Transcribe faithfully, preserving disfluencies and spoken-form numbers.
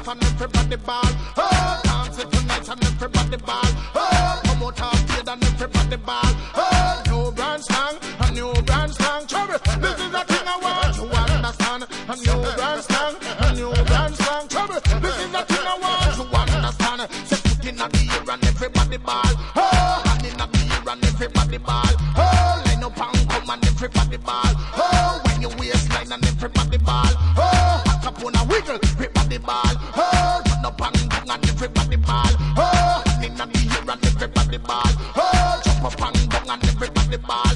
off and everybody ball. Oh, dance it tonight and everybody ball. Oh, come out of bed and everybody ball. Oh, new brand slang, a new brand slang. Trouble, this is the thing I want you understand. A new brand slang, a new brand slang. Trouble, this is the thing I want you understand. Say foot in the air and everybody ball. Oh, hand in the air and everybody ball. Oh, line up and come and everybody ball. Oh, when you waistline and everybody ball. Oh, back up on a wiggle, everybody ball. Oh, run up and down and everybody ball. Oh, hand in the air and everybody ball. Oh, jump up and down and everybody ball.